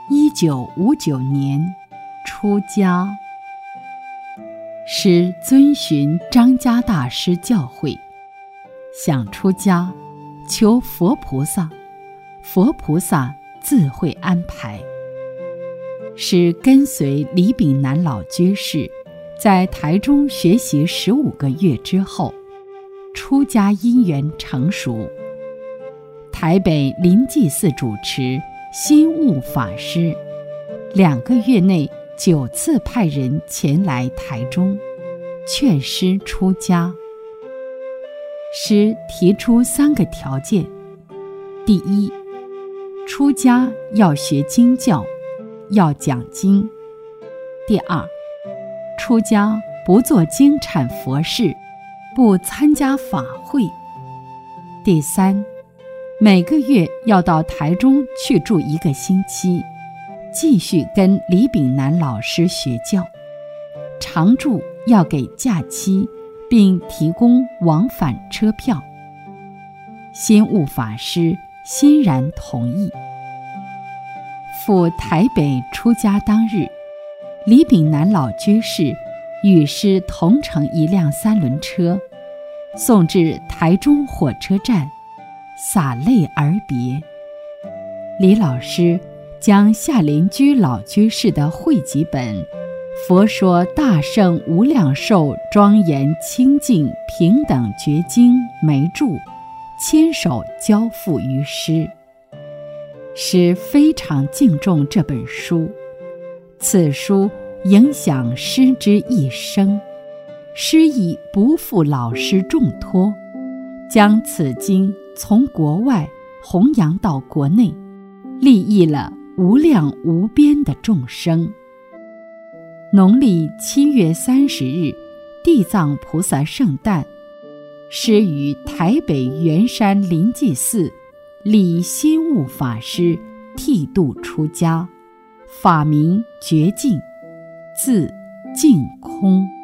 1959年出家。师遵循张家大师教诲，想出家，求佛菩萨，佛菩萨自会安排。师跟随李炳南老居士在台中学习15个月之后，出家因缘成熟。台北临济寺主持心悟法师2个月内9次派人前来台中，劝师出家。师提出3个条件：第一，出家要学经教，要讲经；第二，出家不做经产佛事，不参加法会；第三，每个月要到台中去住1个星期，继续跟李炳南老师学教，常住要给假期，并提供往返车票。心悟法师欣然同意。赴台北出家当日，李炳南老居士与师同乘1辆3轮车，送至台中火车站，洒泪而别。李老师将夏莲居老居士的汇集本《佛说大圣无量寿庄严清净平等觉经》眉注亲手交付于师。师非常敬重这本书，此书影响师之一生。师亦不负老师重托，将此经从国外弘扬到国内，利益了无量无边的众生。农历7月30日，地藏菩萨圣诞，师于台北圆山临济寺立心悟法师剃度出家，法名觉净，字净空。